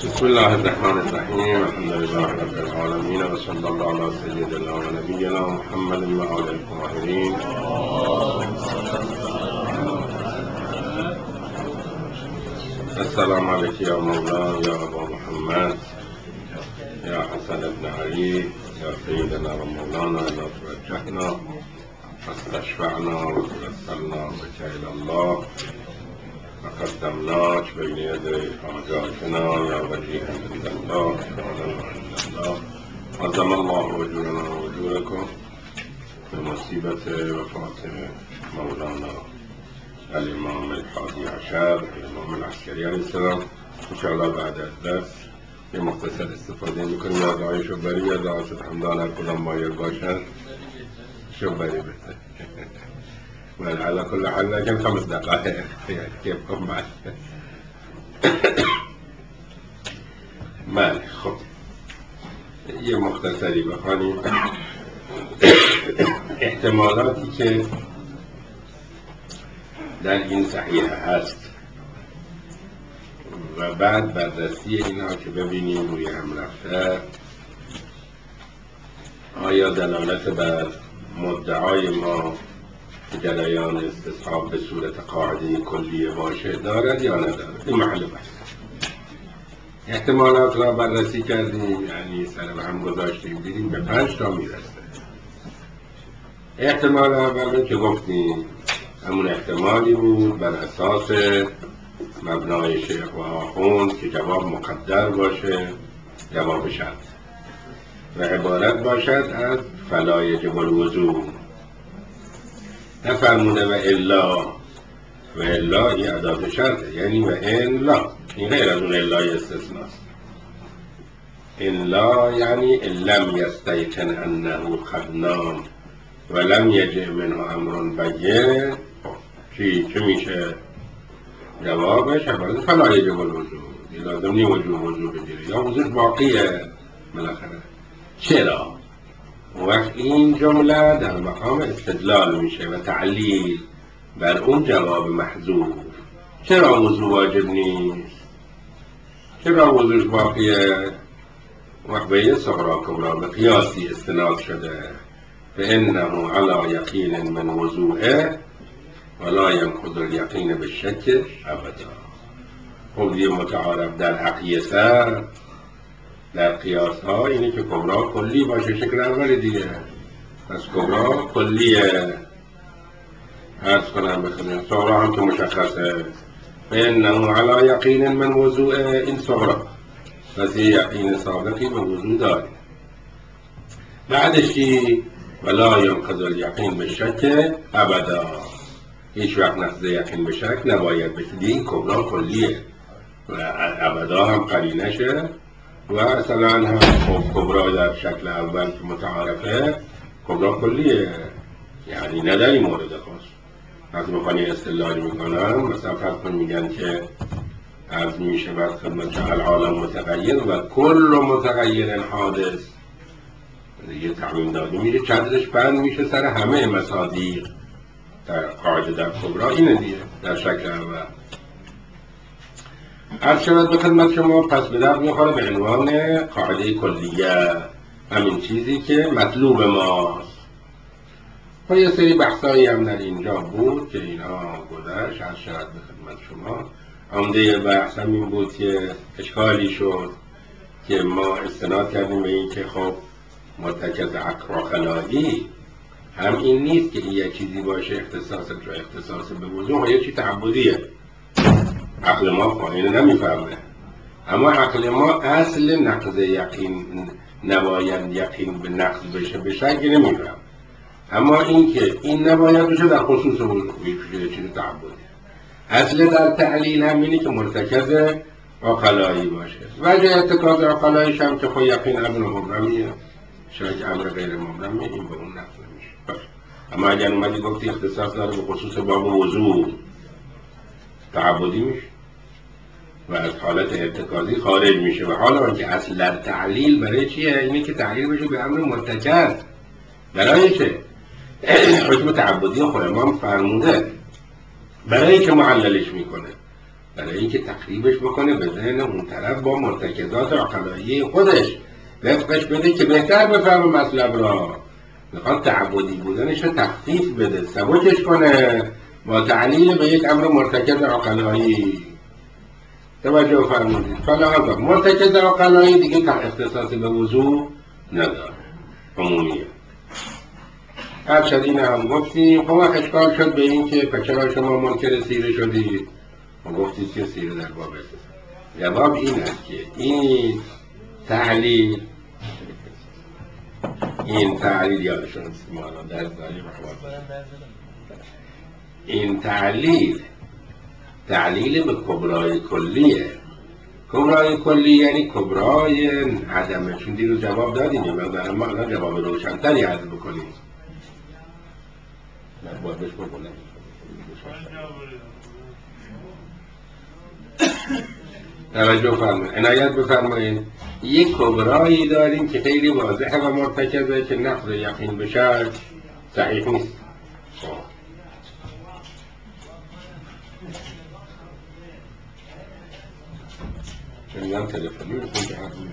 بسم الله الرحمن الرحیم. الحمد لله رب العالمین و صلی الله علی سیدنا و نبینا محمد و آله الطاهرین. السلام علیک یا مولا یا ابا محمد یا حسن ابن علی یا سیدنا و مولانا یا توجهنا واستشفعنا و توسلنا بک الی الله وقدمناک بین یدی حاجاتنا یا وجیها عند الله شهادنا عند الله عظم الله اجورنا و اجورکم به مصیبت وفات مولانا الامام الحادی عشر الامام العسکری علیه السلام. انشاءالله بعد از درس یه مختصر استفاده میکنیم از دعای شبری یا دعای همدان هر کدام مایل باشن شبری بهتر. ولی علا کل حال لکن 5 دقایق که بکن بعد. بله خب یه مختصری بخوانیم. احتمالاتی که در این صحیحه هست و بعد بررسی اینا که ببینیم روی هم رفته آیا دلالت بر مدعای ما جریان استصحاب به صورت قاعده کلیه باشه دارد یا ندارد؟ این محل بحث. احتمالات را بررسی کردیم، یعنی سر هم گذاشتیم، دیدیم به 5 تا میرسه. احتمال اولی که گفتیم همون احتمالی بود بر اساس مبنای شیخ و آخوند که جواب مقدر باشه، جواب شرط و عبارت باشد از فلا یجب الوضوء، نفرموده و الا یه ادات شرطه، یعنی و الا، این غیر از اون الا استثناست. الا یعنی لم یستیقن انه قد نام و لم یجع منه امر بین. چه میشه جوابش؟ عبارت فلا یجب الوضوء، لازم نی وضوء بگیره یا وضوء باقیه بالاخره. چرا؟ وقت این جمله در مقام استدلال میشه و تعلیل بر اون جواب محذوف. چرا وضوء واجب نیست؟ چرا وضوء باقیه؟ وقت به یه صغرا کبرا به قیاسی استناد شده فانه علی یقین من وضوعه ولا ینقض الیقین بالشک ابدا. خب دیگه متعارف در اقیسه در قیاس ها اینه که کبرا کلی باشه، شکل اولی دیگه. پس کبرا کلیه، عرض کنم بخونیم صغرا هم که مشخصه فانه علی یقین من وضوعه، این صغرا. پس یه یقین سابقی به وضوع داره. بعدش کی؟ ولا ینقض الیقین بالشک ابدا، هیچ وقت نقض یقین به شک نباید بشه. این کبرا کلیه و ابدا هم قرینه شه و اصلا هم خب کبرا در شکل اول که متعارفه کبرا کلیه، یعنی نه در این مورد خاص. وقتی بخوانی استدلال میکنن مثلا فرض کن میگن که عرض میشه بعد خدمت العالم متغیر و کل متغیر حادث، یه تعمیم داده میشه چندرش بند میشه سر همه مصادیق. در قاعده در کبرا اینه دیگه در شکل اول. هر شود به خدمت شما پس به در میخوره به عنوان قاعده کلیه، همین چیزی که مطلوب ماست. و یه سری بحثایی هم در اینجا بود که اینا گذشت. هر شود به خدمت شما عمده بحث هم این بود که اشکالی شد که ما استناد کردیم به این که خب مرتکز عقل و خلایی هم این نیست که این یک چیزی باشه اختصاص به وضوع و یک چیز تعبدیه. عقل ما فاینه نمیفهمه، اما عقل ما اصل نقض یقین نباید یقین به نقض بشه به شک نمیفهم. اما این که این نباید بشه در خصوص وضوع یک چیز تعبدیه. اصل در تعلیل هم اینه که مرتکز عقلایی باشه. وجه ارتکاز عقلاییش هم که خود یقین امر مبرمیه، شاید امر غیر مبرمیه، این به اون نقض نمیشه. اما اگر اومدی گفتی اختصاص داره به خصوص باب وضوع، تعبدی میشه و از حالت ارتکازی خارج میشه. و حالا که اصل در تعلیل برای چیه؟ اینه که تعلیل بشه به امر مرتکز. برای چه؟ حکم تعبدی خود امام فرموده برای که معللش میکنه. برای اینکه تخریبش بکنه به ذهن اون طرف با مرتکزات عقلایی خودش رفقش بده که بهتر بفهمه مطلب را. میخواد تعبدی بودنش رو تخفیف بده، سبکش کنه با تعلیل به یک امر مرتکز عقلایی. توجه فرمودید. فلحاظا مرتکز عقلایی دیگه اختصاص به وضوع نداره، عمومیه. هرچند این هم گفتیم. خب اشکال شد به این که چرا شما منکر سیره شدید و گفتید که سیره در باب استثناء. جواب این است که این تعلیل یادشون استمالا در ظاهر این تعلیل به کبرای کلیه. کبرای کلی یعنی کبرای عدمه. چون دیروز جواب دادیم برای ما الان جواب روشن‌تری عرض بکنیم. توجه فرمایید، عنایت بفرمایید. یک کبرایی داریم که خیلی واضحه و مرتکزه که نقض یقین به شرط صحیح نیست. چنین تلفنی بکن که حرف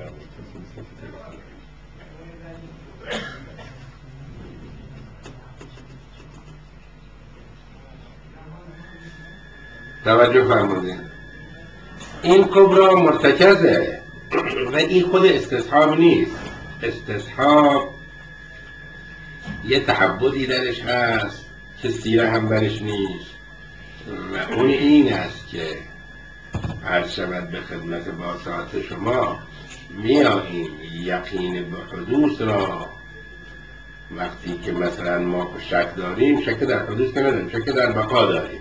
توجه فرمودید. این کبرا مرتکزه و این خود استصحاب نیست. استصحاب یه تعبدی درش هست که سیره هم برش نیست و اون این است که عرض شود به خدمت باسات شما میاییم یقین به حدوث را وقتی که مثلا ما شک داریم، شک در حدوث که نداریم، شک در بقا داریم.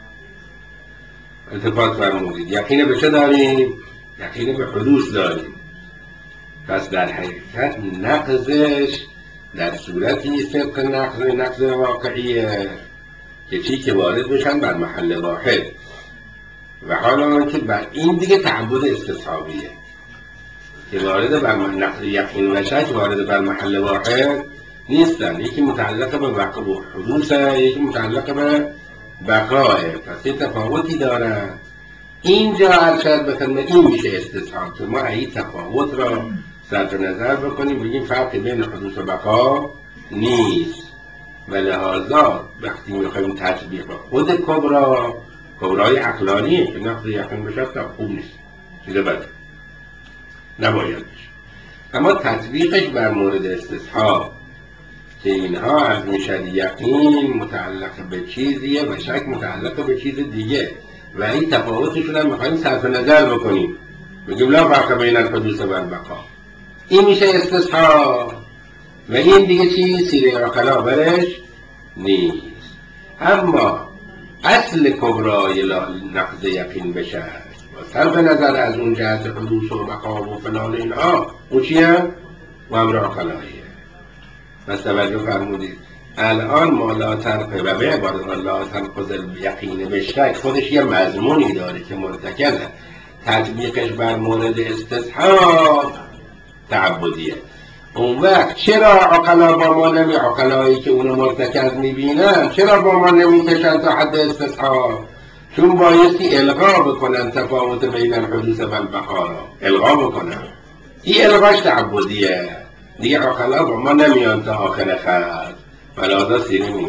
التفات فرمودید. یقین به چه داریم؟ یقین به حدوث داریم. پس در حقیقت نقضش در صورتی صدق نقض واقعیه که چی که وارد بشن بر محل واحد و حالا که بر این دیگه تعبد استصحابیه که وارد بر نقض یقین و شک وارد بر محل واحد نیستن. یکی متعلق به وقع و حدوثه، یکی متعلق به بقاه. پس یه تفاوتی دارن. اینجا ارشد به خدمت این میشه استصحاب که ما این تفاوت را صرف نظر بکنیم، بگیم فرق بین حدوث و بقا نیست و لحاظا وقتی میخوایم تطبیق خود کبرای عقلانیه که نقض یقین بشه خوب نیست، چیز بده، نباید بشه. اما تطبیقش بر مورد استصحاب که اینها از میشد یقین متعلق به چیزیه و شک متعلق به چیز دیگه و این تفاوتشون هم میخواییم صرف نظر بکنیم، بگیم لا فرق بین الحدوث و البقا. این میشه استصحاب و این دیگه چی؟ سیره عقلا برش نیست. اما اصل کبرای نقض یقین بشه و صرف نظر از اون جهت حدوث و بقا و فلان اینها اون چیه؟ و امر عقلاییه. پس توجه فرمودید. الان ما لا تنقض و به عبارت لا تنقض یقین به شک خودش یه مضمونی داره که مرتکزه، تطبیقش بر مورد استصحاب تعبدیه. اون وقت چرا عقلا با ما عقلایی که اونو مرتکز میبینن چرا با ما نمیکشن تا حد استصحاب؟ چون بایستی الغا بکنن تفاوت بین الحدوث و البقا را الغا بکنن. این الغاش تعبدیه دیگه. عقلا با ما نمیان تا آخر خط ولازا سیره نیست.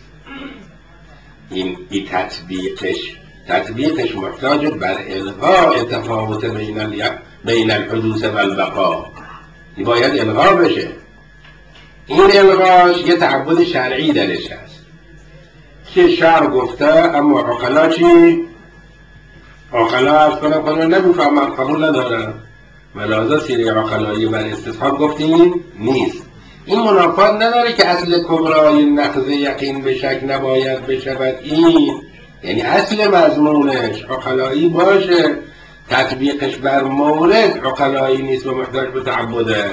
این تطبیقش محتاج بر الغاء تفاوت بین الحدوث و البقا. این باید الغا بشه. این الغاش یه تعبد شرعی درش هست که شرع گفته، اما عقلا چی؟ عقلا از کنم نمیفهمم، قبول ندارم ولازا سیره عقلایی بر استصحاب گفتیم نیست. این منافات نداره که اصل کبرای نقض یقین به شک نباید بشود. این یعنی اصل مضمونش عقلایی باشه، تطبیقش بر مورد عقلایی نیست و محتاج به تعبده.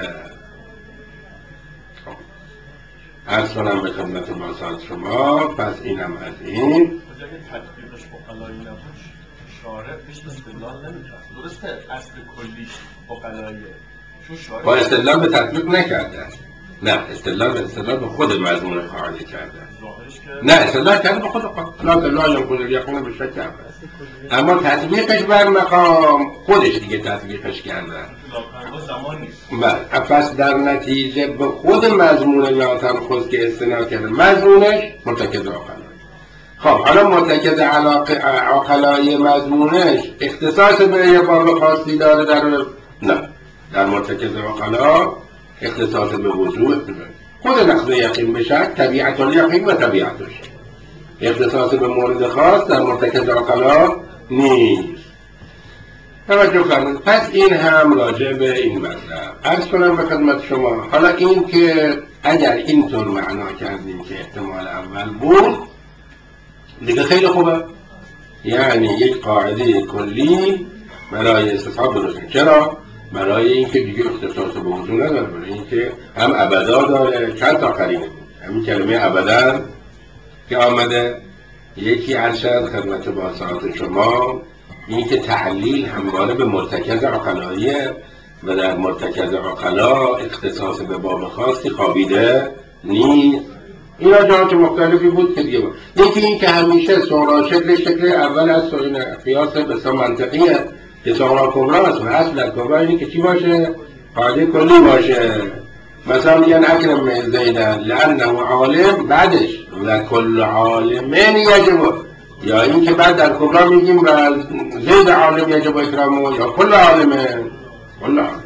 عرض کنم به خدمت باسات شما. پس اینم از این تطبیقش عقلایی نباشه شارع بهش استدلال نمی‌کنه. درسته اصل کلیش عقلاییه چون شارع با استدلال به تطبیق نکرده. نه استدلال به خود مضمون قاعده کرده. نه استدلال کرده به خود قاعده. لا یمکن الیقین به شک کرده. اما تطبیقش بر مقام خودش دیگه تطبیقش کردن. زمان نیست. بله، پس در نتیجه به خود مضمون لاتنخوذ که استناد کرده، مضمونش مرتکز عقلا. خب حالا مرتکز عقلای مضمونش اختصاص به یه باب خاصی داره؟ نه، در مرتکز عقلا اختصاص به وضوع خود لفظ یقین به شک، طبیعت الیقین و طبیعتش، اختصاص به مورد خاص در مرتکز عقلا نیست. توجه فرمایید. پس این هم راجع به این مطلب عرض کنم به خدمت شما. حالا این که اگر اینطور معنا کردیم که احتمال اول بود دیگه خیلی خوبه، یعنی یک قاعده کلی برای استصحاب درست. چرا؟ برای اینکه دیگه اختصاص به وضوع نداره، برای اینکه هم ابدا داره. چند تا قرینه همین کلمه ابدا که آمده، یکی ارشد خدمت با ساعت شما این که تعلیل همواره به مرتکز عقلاییه و در مرتکز عقلا اختصاص به باب خاصی خوابیده نیست. این جهات مختلفی بود که دیگه بود. یکی این که همیشه سغرا شکل اول از این قیاس بسیار منطقیه که سغرا کبرا است و اصل کبرا اینه که چی باشه؟ قاعده کلی باشه. مثلا میگن اکرم زیدن لانه عالم، بعدش لکل عالمین یجب، یا این که بعد در کبرا میگیم و زید عالم یجب اکرامه، یا کل عالمه. کل عالم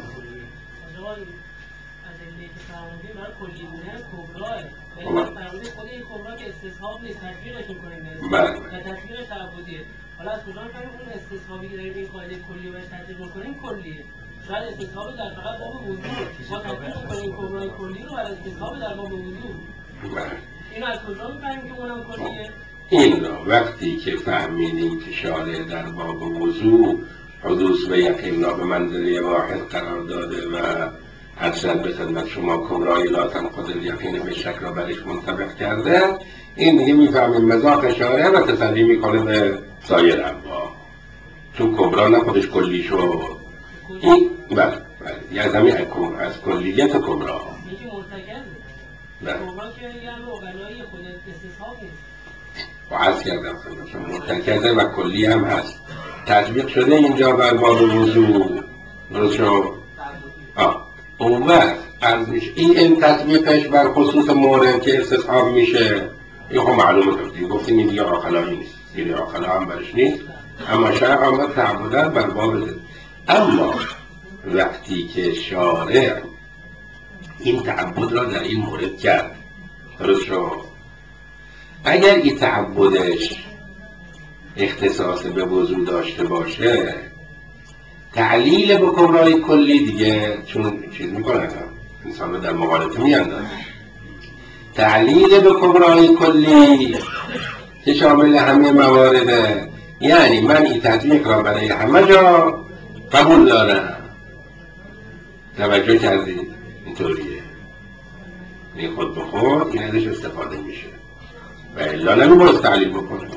خود این کبرا که استصحاب نیست، تطبیقش میکنیم. بله. تطبیق تعبدیه. حالا از کجا میفهمیم اون استصحابی که داریم این قاعده کلی و تطبیق میکنیم کلیه؟ شاید استصحاب در فقط باب وضوع، ما تطبیق میکنیم کبرای کلی رو برای استصحاب در باب وضوع. بله. اینو از کجا میفهمیم که اونم کلیه؟ این را وقتی که فهمیدیم که شارع در باب وضوع حدوث و یقین را به منزله واحد قرار داده و ارشد به خدمت شما کبرای لا تنقض الیقین به شک را برش منطبق کرده، این دیگه میفهمیم مذاق شارع و تسلی میکنه به سایر انواع، چون کبرا نه خودش کلی شد. این بله یه زمین از کلیت کبرا میگه مرتکزه. کبرا که یعنی اقلایی خود استصحاب نیست. و عرض کردم خدمتشون مرتکزه و کلی هم هست. تطبیق شده اینجا بر باب وضوع. درست شد؟ اون وقت عرض میشه این تطبیقش بر خصوص مورد که استصحاب میشه، این خب معلومه دیگه گفتیم این دیگه عقلایی نیست، دیگه عقلا هم برش نیست، اما شرع آمد تعبدن بر باب ده. اما وقتی که شارع این تعبد را در این مورد کرد، درست شد، اگر این تعبدش اختصاص به وضوع داشته باشه، تعلیل به کبرای کلی دیگه چون چیز میکنه انسان رو در مقالطه میاندازه. تعلیل به کبرای کلی که شامل همه موارده، یعنی من این تطبیق را برای همه جا قبول دارم. توجه کردید؟ اینطوریه، این خود به خود این ازش استفاده میشه و الا نمیباید تعلیل بکنه.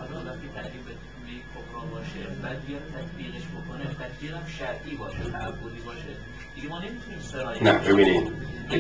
تطبیقم شرعی باشه، تعبدی باشه، دیگه ما نمیتونیم سرایت. نه ببینید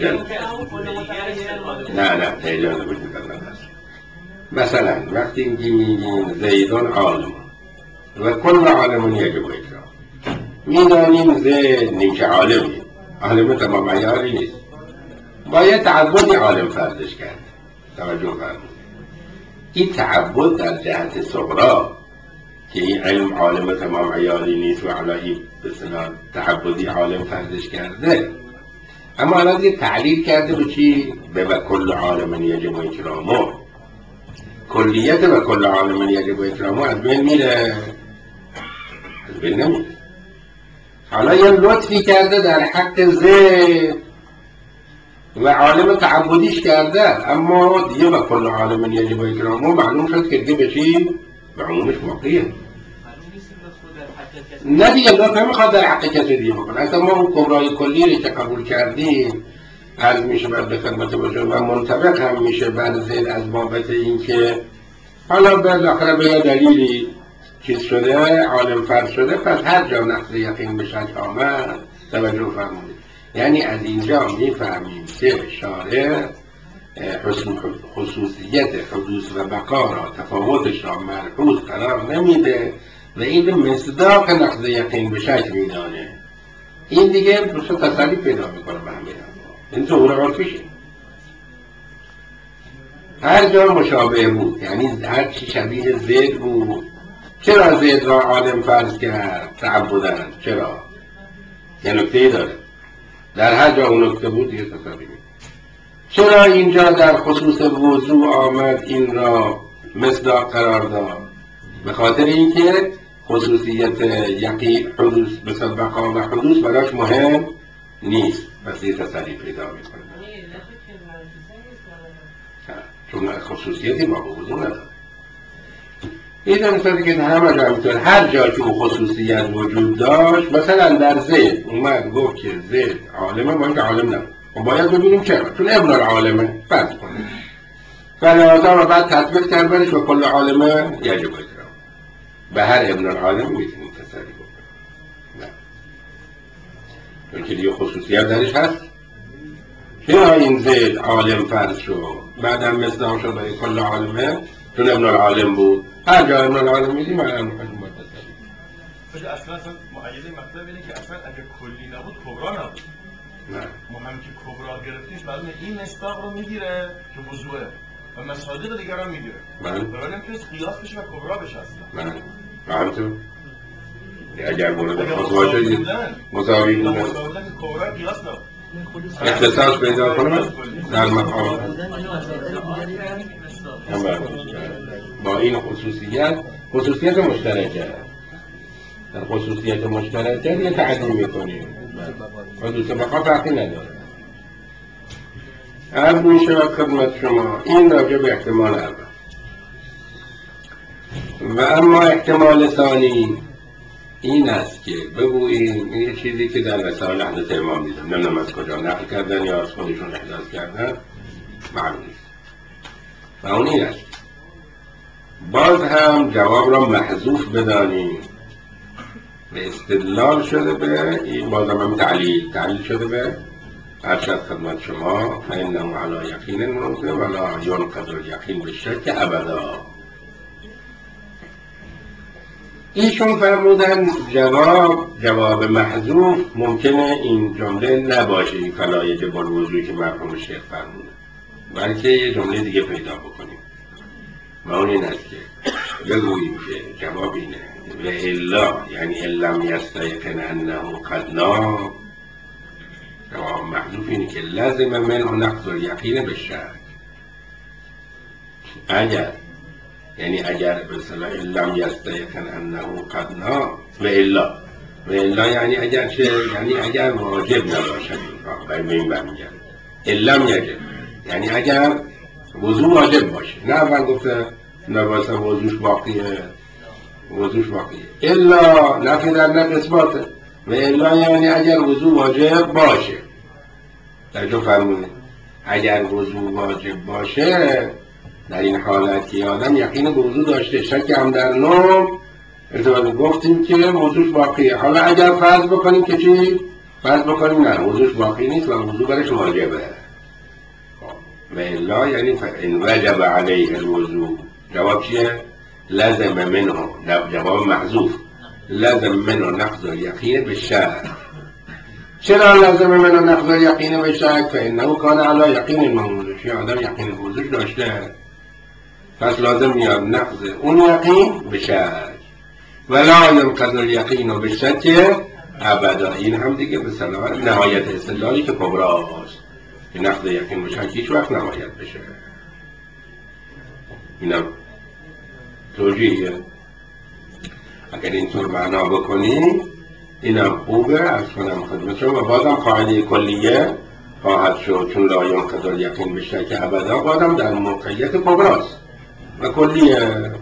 نه اجازه بدید. مثلا وقتی میگیم زیدان عالم و کل عالم یجب اکرام، میدانیم زید نیک عالمی، عالم تمام عیاری نیست، باید تعبدی عالم فرضش کرد. توجه فرمودید، این تعبد در جهت صغرا که این علم عالم تمام عیاری نیست و علایی به اصطلاح تعبدی عالم فرضش کرده، اما الان یه تعلیل کرده به چی؟ به و کل عالم یجب اکرامه. کلیت و کل عالم یجب اکرامه از بین میره؟ از بین نمیره. حالا یه لطفی کرده در حق زید و عالم تعبدیش کرده، اما دیگه و کل عالم یجب اکرامه معلوم شد که دیگه به چی؟ به عمومش واقعیه. نه دیگه لطف نمیخواد در حق کسی دیگه بکنه. اصلا ما اون کبرای کلی رو که قبول کردیم عرض میشه بر به خدمت باشه و منطبق هم میشه بر زید از بابت این که حالا بالاخره به یه دلیلی چیز شده، عالم فرض شده، پس هر جا نقض یقین به شک آمد. توجه فرمودید، یعنی از اینجا میفهمیم که شارع خصوصیت حدوث و بقا را تفاوتش را ملحوظ قرار نمیده و این به مصداق نقض یقین به شک میدانه. این دیگه بسید تسلی پیدا میکنه به همین این ظهور عرفیشه. هر جا مشابه بود، یعنی هر چی شبیه زید بود. چرا زید را عالم فرض کرد تعبدن؟ چرا؟ یه نکته داره، در هر جا اون نکته بود دیگه تسلی میده. چرا اینجا در خصوص وضوع آمد این را مصداق قرار داد؟ به خاطر اینکه خصوصیت حدوث مثل بقا و حدوث براش مهم نیست، پس یه تسلی پیدا میکنه. چون خصوصیتی ما به وضوع نداره. این مثلا که همه جا همینطور، هر جا که اون خصوصیت وجود داشت، مثلا در زید اومد گفت که زید عالمه، ما اینکه عالم نبود، و باید ببینیم چرا، چون ابن العالمه فرض کنیم فلازا و بعد تطبیق کردنش و کل عالمه یجب اکرام. به هر ابن العالم میتونیم تسلی بکنیم، نه چون که دیگه خصوصیت درش هست. چرا این زید عالم فرض شد بعدم مصداق شد برای کل عالمه؟ چون ابن العالم بود. هر جا ابن العالم میدیم الان مخواهیم باید تسلی بشه. اصلا معید مطلب اینه که اصلا اگه کلی نبود کبرا نبود. نه ما هم که کبرا گرفتیش بعد این مصداق رو میگیره که وضوعه و مصادیق دیگر هم میگیره. برای نمیتونست قیاس بشه و کبرا بشه اصلا. نه فهمتون؟ اگر مورد خاص باشه مساوی بودن که کبرا قیاس نبود اختصاص پیدا کنه در مقام با این خصوصیت مشترکه. در خصوصیت مشترکه یه تعدیم میکنیم، حدوث بقا فرقی نداره. عرض می شود خدمت شما این راجع به احتمال اول. و اما احتمال ثانی این است که بگوییم این چیزی که در رسائل حضرت امام دیدم، نمیدونم از کجا نقل کردن یا از خودشون احداث کردن، معلوم نیست. و اون این است باز هم جواب را محذوف بدانیم و استدلال شده به این، باز هم تعلیل شده به ارشد خدمت شما فإنه علی یقین موضع ولا ینقض الیقین بالشک ابدا. ایشون فرمودن جواب محذوف ممکنه این جمله نباشه، این فلا یجب الوضوء که مرحوم شیخ فرمودن، بلکه یه جمله دیگه پیدا بکنیم. و اون این است که بگوییم که جواب اینه و الا یعنی لم یستیقن انه قد نام. جواب محذوف اینه که لازم منه نقض الیقین بالشک. اگر به اصطلاح لم یستیقن انه قد نام و الا یعنی اگر چه، یعنی اگر واجب نباشد به این برمیگرد. لم یجب یعنی اگر وضوع واجب باشه، نه اول گفته نباسه وضوعش باقیه الا نفی در نفی اثباته. و الا یعنی اگر وضوع واجب باشه. توجه فرمودید، اگر وضوع واجب باشه در این حالت که آدم یقین به وضوع داشته، شک هم در نوم ارتباط گفتیم که وضوعش باقیه. حالا اگر فرض بکنیم که چی؟ فرض بکنیم نه وضوعش باقی نیست و وضوع برش واجبه. و الا یعنی فإن وجب علیه الوضوء. جواب چیه؟ لازم منه، جواب محذوف، لازم منه نقض الیقین بالشک. چرا لازم منه نقض الیقین بالشک؟ فإنه کان علی یقین موضوعش، آدم یقین موضوعش داشته، پس لازم میاد نقض اون یقین بشک. ولا ینقض الیقین بالشک ابدا. این هم دیگه به صلاح نهایت استدلالی که کبراست که نقض یقین بشک هیچ وقت نباید بشه. اینم توجیهیه. اگر اینطور معنا بکنی اینم خوبه. از کنم خدمت شما و بازم قاعده کلیه خواهد شد، چون لا ینقض الیقین بالشک ابدا بازم در موقعیت کبراست و کلیه.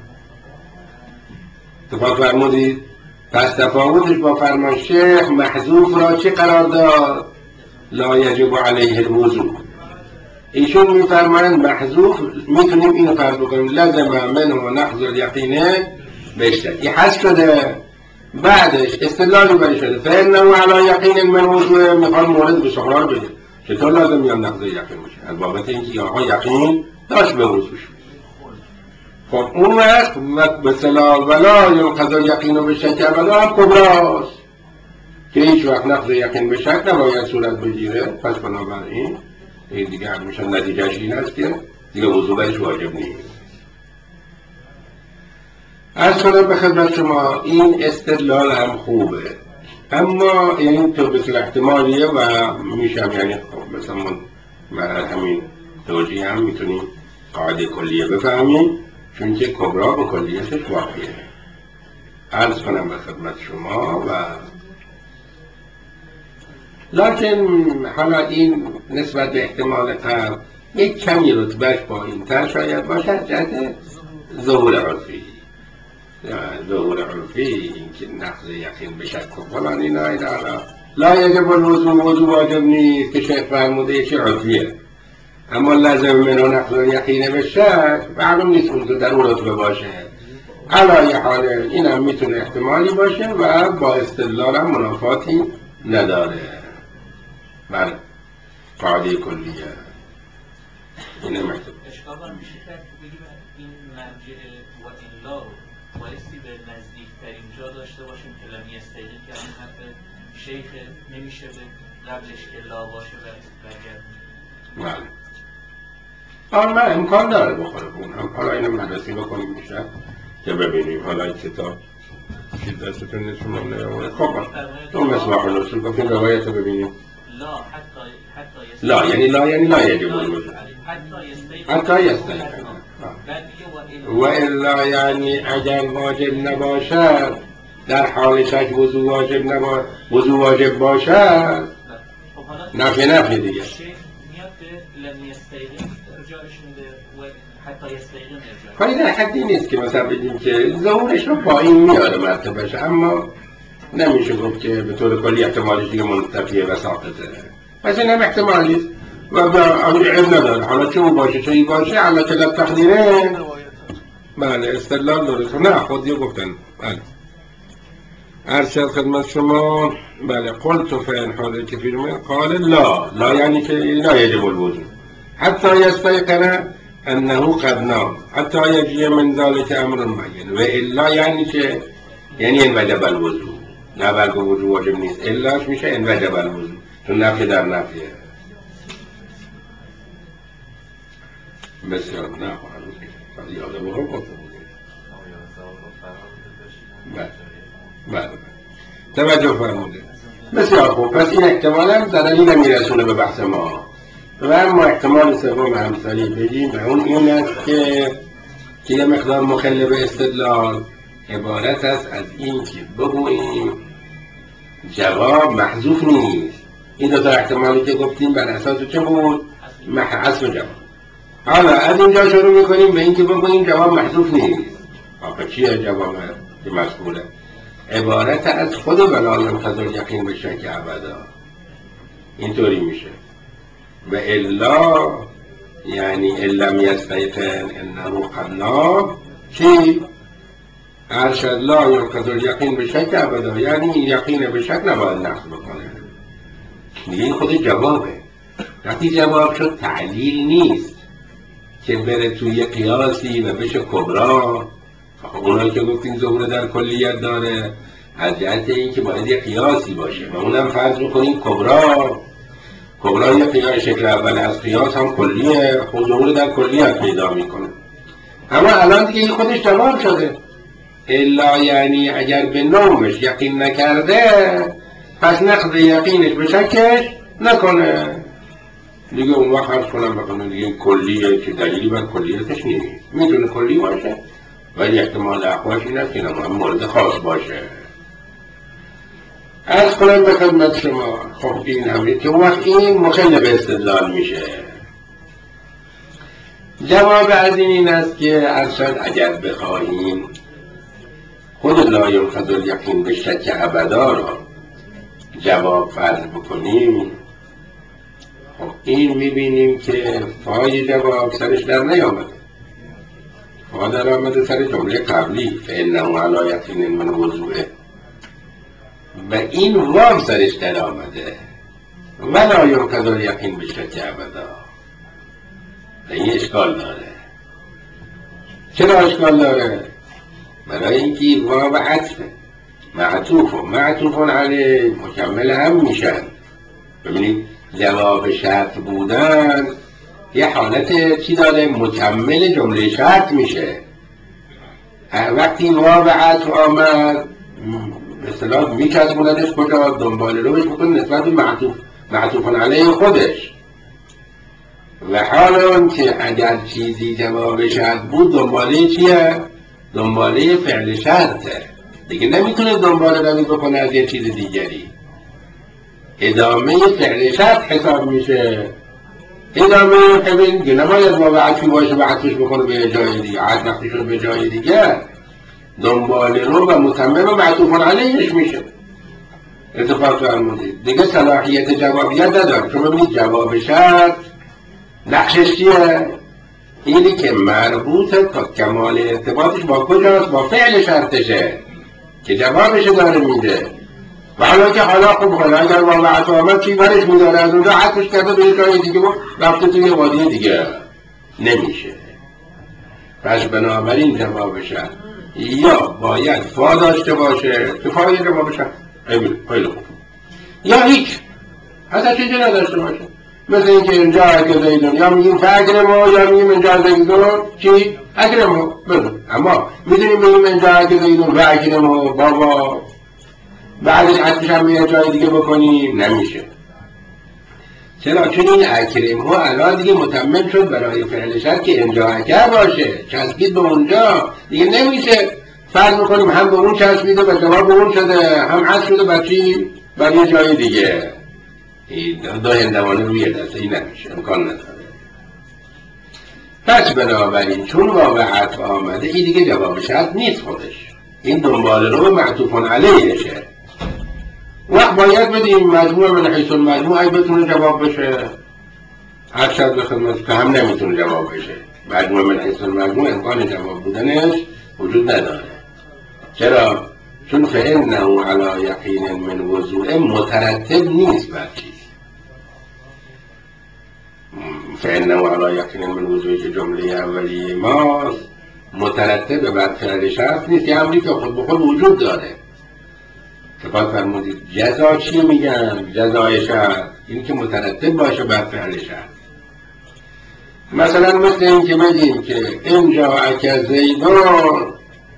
اتفاق فرمودید. پس تفاوتش با فرمان شیخ محذوف را چه قرار داد؟ لا یجب علیه الوضوء. ایشون میفرمایند محذوف میتونیم اینو فرض بکنیم لازم منه نقض الیقین بالشک. این حذف شده، بعدش استدلالی برای شده فإنه علی یقین من وضوء. میخوان مورد به سخرا رو بده، چطور لازم میان نقض یقین باشه؟ از بابت اینکه آقا یقین داشت به وضوش. خب اون وقت به صلاح ولا ینقضی یقین به شک ابدا هم کبراست که هیچ وقت نقض یقین به شک نباید صورت بگیره. پس بنابراین این دیگه همیشه نتیجهش این است که دیگه وضوعش واجب نیست. عرض کنم به خدمت شما این استدلال هم خوبه، اما این تو به صورت احتمالیه و میشم یعنی خب مثلا من همین توجیه هم میتونیم قاعده کلیه بفهمیم، چون که کبرا با کلیتش واقعیه. عرض کنم به خدمت شما و لکن حالا این نسبت به احتمال قبل یک کمی رتبهش با این تر شاید باشد جهت ظهور عرفی. ظهور عرفی این که نقض یقین به شک و فلان اینا لا یجب الوضوء واجب نیست که شیخ فرموده یکی عرفیه، اما لازم منو نقض یقین به شک معلوم نیست اون در اون رتبه باشه. علای حال این هم میتونه احتمالی باشه و با استدلال هم منافاتی نداره. بله قاعده کلیه اینه مکتب. اشکال میشه که بگیم این مرجع و این لا رو بایستی به نزدیکترین جا داشته باشیم که لم یستیقن که همین حرف شیخ نمیشه به قبلش که لا باشه و برگردیم. بله من امکان داره بخوره بون هم. حالا اینو بررسی بکنیم میشه که ببینیم. حالا این کتاب چیز دستتون نشون نمیاره. خب تو مصباح الرسول گفتیم روایت رو ببینیم. لا یعنی لا یجب الوضوء حتی یستیقن و الا یعنی اگر واجب نباشد در حال شک وضوء واجب باشد نفی دیگه میاد به لم یستیقن ارجاعش میده و حتی یستیقن ارجاعش. خواهی در حدی نیست که مثلا بگیم که ظهورش رو پایین میاره مرتبهش، اما نمیشه گفت که به طور کلی احتمالش دیگه منتفیه و ساقطه. پس این هم احتمالیست و به عیب نداره. حالا چه اون باشه چه این باشه علا که در تقدیره. بله استدلال درست نه خود دیگه گفتن. بله عرض شد خدمت شما. بله قلت فین حاله که فیلمه قال لا یعنی که لا یجب الوضوء حتی یستیقن انه قد نام حتی یجی من ذلك امر معین و الا یعنی که یعنی ان وجب الوضوء نه بلکه وضوء واجب نیست، الاش میشه ان وجب الوضوء چون نفی در نفیه. بسیار نه خواهد یاده برو گفته بودیم. بله توجه فرموده. بسیار خوب. پس این احتمال هم دلیل نمیرسونه به بحث ما و اما احتمال سوم همسایی بگیم و اون این است که یه مقدار مخل به استدلال عبارت است از این که بگوییم جواب محذوف نیست. این دو تا احتمالی که گفتیم بر اساس چه بود؟ اصل جواب. حالا از اینجا شروع میکنیم به این که بگوییم جواب محذوف نیست. آقا چیه جواب که مسئوله؟ عبارت از خود ولا ینقضی یقین به شک ابدا. اینطوری میشه و الا یعنی لم یستیقن انه قد نام چی؟ ارشد لا ینقضی یقین به شک ابدا یعنی یقین به شک نباید نقض بکنه. این خود جوابه. وقتی جواب شد تعلیل نیست که بره توی قیاسی و بشه کبرا. اونایی که گفتیم ظهور در کلیت داره از جهت این که باید یه قیاسی باشه و اونم فرض میکنیم کبرا یه قیاس شکل اول از قیاس هم کلیه خود ظهور در کلیت پیدا میکنه. اما الان دیگه این خودش جواب شده. الا یعنی اگر به نومش یقین نکرده پس نقض یقینش به شکش نکنه دیگه. اون وقت حرف کنم بکنه دیگه کلیه که دلیلی بر کلیتش نیست. میتونه کلی باشه ولی احتمال اقواش این است که نمایم مورد خاص باشه. عرض کنم به خدمت شما خب این همه که وقت این مخل به استدلال میشه. جواب از این است که ارشد اگر بخواهیم خود لا ینقضی یقین به شک ابدا را جواب فرض بکنیم، خب این میبینیم که فای جواب سرش در نیامده. فا در آمده سر جمله قبلی فانه علی یقین من وضوعه و این واو سرش در آمده ولا ینقض الیقین بالشک ابدا. این اشکال داره. چرا اشکال داره؟ برای اینکه واو عطفه، معطوف علیه مکمل هم میشن. ببینید جواب شرط بودن یه حالت چی داره؟ مکمل جمله شرط میشه. وقتی واو عطف آمد به اصطلاح میچسبوندش کجا؟ دنبال روش بکنه نسبت به معطوف علیه خودش. و حالا که اگر چیزی جواب شرط بود دنباله چیه؟ دنباله فعل شرطه دیگه، نمیتونه دنباله روی بکنه از یه چیز دیگری. ادامه فعل شرط حساب میشه. ادامه فعل که نباید واو عطفی باشه و عطفش بکنه به جای دیگه، عطفش رو به جای دیگه، دنبال رو و متمم و معطوف علیهش میشه. اتفاق فرمودید دیگه صلاحیت جوابیت نداره. چون ببینید جواب شرط نقشش چیه؟ اینی که مربوطه تا کمال ارتباطش با کجاست؟ با فعل شرطشه که جوابش داره میده. و حالا که حالا خوب خواهد اگر واقع عطف آمد چی برش میداره؟ از اونجا عطفش کرده به جای دیگه و رفته توی وادی دیگه، نمیشه. پس بنابراین جواب شرط یا باید فا داشته باشه که فای جواب شرط خیلی خوب، یا هیچ حتی چیزی نداشته باشه. مثل اینکه اینجا اگه زیدون یا میگیم فاکرمو یا میگیم اینجا زیدون چی؟ اکرمو بدون. اما میدونیم میگیم اینجا اگه زیدون فاکرمو بابا بعدش عطفش هم یه جای دیگه بکنیم، نمیشه. چرا؟ چون این اکرمو الان دیگه متمم شد برای فعل شرط که اینجا اکر باشه، چسبید به اونجا دیگه نمیشه. فرض میکنیم هم به اون چسبیده و جواب اون شده، هم عطف شده بر چی؟ بر یه جای دیگه. دو هندوانه روی دسته، این نمیشه، امکان نداره. پس بنابراین چون واو عطف آمده این دیگه جواب شرط نیست خودش، این دنبال رو معطوف علیهشه. وقت باید بدیم مجموع من حیث المجموع ای بتونه جواب بشه. هر شد به خدمت که هم نمیتونه جواب بشه. مجموع من حیث المجموع امکان جواب بودنش وجود نداره. چرا؟ چون فإنه علی یقین من وضوع مترتب نیست بر چیز. فإنه علی یقین من وضوع که جمله اولیه ماست مترتب بر فعل شرط نیست، یه امری که خود به خود وجود داره. اتفاق فرمودید جزا چی میگن؟ جزای شرط این که مترتب باشه بر فعل شرط. مثلا مثل این که بگیم که اینجا اکر زیدون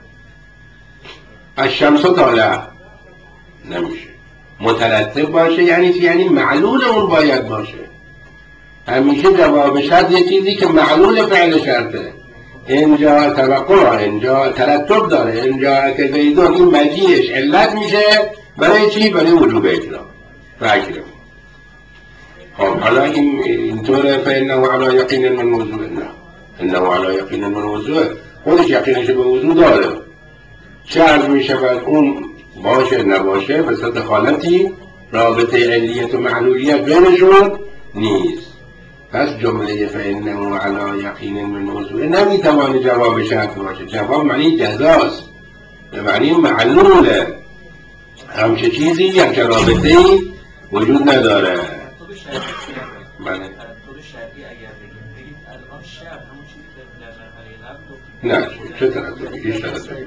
الشمس طالع، نمیشه. مترتب باشه یعنی چی؟ یعنی معلول اون باید باشه. همیشه جواب شرط یه چیزی که معلول فعل شرطه. اینجا توقع، اینجا ترتب داره. اینجا که زیدون این مجیش علت میشه برای چی؟ برای وجوب اجرا. فکرم خب حالا اینطوره فإنه علی یقین من وضوع. نه، انه علی یقین من وضوع خودش یقینش به وضوع داره. چه عرض میشه بر اون باشه نباشه بس دخالتی رابطه علیت و معلولیت بینشون نیست. پس جمله فإنه علی یقین من وضوع نمیتوانه جواب شرط باشه. جواب معنی جزاست، به معنی معلوله. همچه چیزی یک رابطه‌ای وجود نداره. بله. طور شرعی اگر بگید الان شرط همون چیزی که در مرحله قبل نه چه ترتبی؟ هیچ ترتبی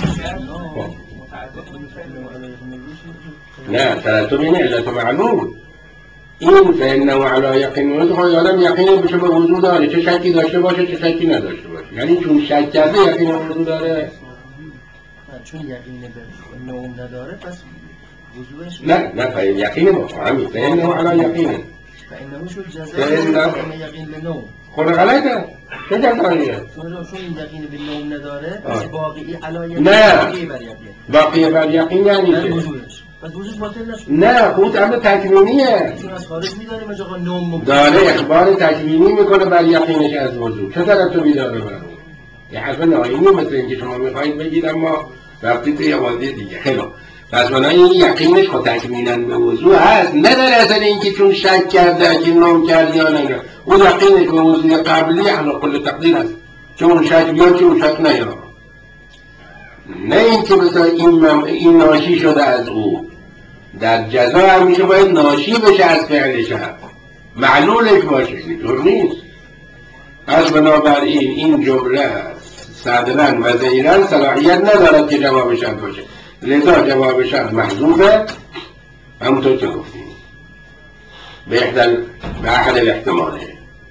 نه. ترتب این علت و معلوم. این فإنه علی یقین و وضوع یادم یقین بشه به وضوع داره، چه شکی داشته باشه چه شکی نداشته باشه. یعنی چون شک کرده یقین به وضوع داره. چون یقین به نوم نداره پس وضوعش نه یقین مفهومی فإنه علی یقین فإنه شو جزاء یقین به نوم خود غلطه. چه جزاییه؟ چون این یقین به نوم نداره پس باقی علی یقین نه باقی بر یقین یعنی چه؟ وضوعش پس وضوعش باطل نشد. نه خود امر تکوینیه. چون از خارج میداریم از آقا نوم داره اخبار تکوینی میکنه بر یقینش از وضوع. چه ترتبی داره بر اون؟ یه حرف ناینی مثل اینکه شما میخواید بگید اما رفتید توی وادی دیگه. خیلی پس بنای این یقینش خود تکمینا به وضوع هست، نداره اصلا اینکه چون شک کرده که نوم کرد یا نه. اون یقینش به وضوع قبلی علی کل تقدیر است، چون شک بیاد که اون شک نیاد. نه اینکه مثلا این ناشی شده از او، در جزا همیشه باید ناشی بشه از فعل شرط، معلولش باشه، اینطور نیست. از بنابراین این جمله صدرن و زیرن صلاحیت ندارد که جواب شرط باشه، لذا جواب شرط محذوفه، همونطور که گفتیم به احد الاحتماله.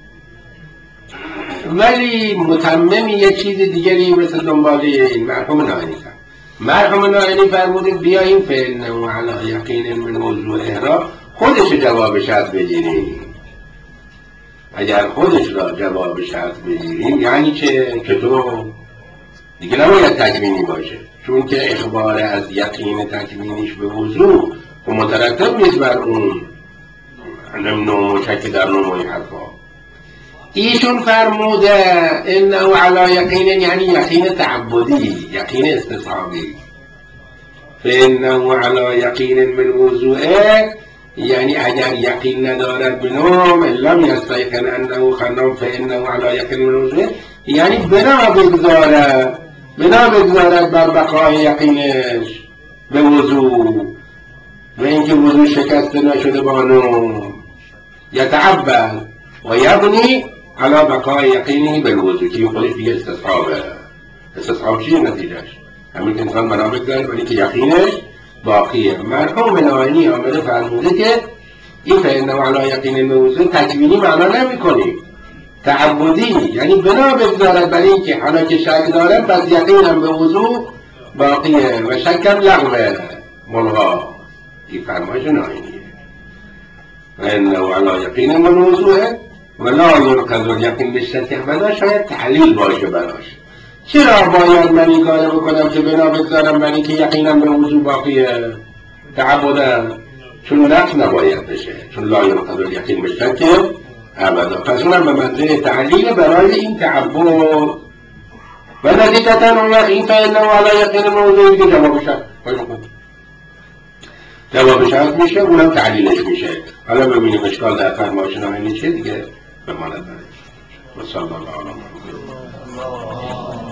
ولی متمم یک چیز دیگری مثل دنباله این مرحوم نائینی کرد. مرحوم نائینی فرموده بیا این فعل و علا یقین من وضوعه را خودش جواب شرط بگیریم. اگر خودش را جواب شرط بگیریم یعنی که تو دیگه نباید تکوینی باشه، چون که اخبار از یقین تکوینیش به وضوع و مترتب نیست بر اون نوع شک در نوع حرفا. ایشون فرموده انه علی یقین یعنی یقین تعبدی، یقین استصحابی. فانه علی یقین من وضوعه یعنی اگر یقین ندارد بنام لم یستیقن انه خنام فانه علی یقین من وضوعه یعنی بنا بگذارد بر بقای یقینش به وضوع و اینکه وضوع شکسته نشده با نوم، یتعبد و یبنی علی بقای یقینی بالوضوع که خودش دیگه استصحابه. استصحاب چیه نتیجهش؟ همین که انسان بنا بگذاره ولی که یقینش باقیه. مرحوم نائینی آمده فرموده که این فعل علی یقین بالوضوع تکوینی معنا نمی کنی، تعبدی، یعنی بنا بگذارد برای اینکه حالا که شک دارد پس یقینم به وضوع باقیه و شکم لغوه ملغا. این فرمایش نائینیه. فانه علی یقین من وضوعه ولا ينقض الیقین بالشک ابدا. شاید تعلیل باشه براش. چرا باید من این کار بکنم که بنا بگذارم برای اینکه یقینم به وضوع باقیه؟ تعبدم، چون نقص نباید بشه، چون لا ينقض الیقین بالشک ابدا. پس اونم به منزله تعلیل برای این تعبد و نتیجتا اون یقین فانه علی یقین من وضوعه دیگه جواب شرط جواب شرط میشه، اونم تعلیلش میشه. حالا ببینیم اشکال در فرمایش نائینی چیه دیگه بماند برش. و صلی الله علیه و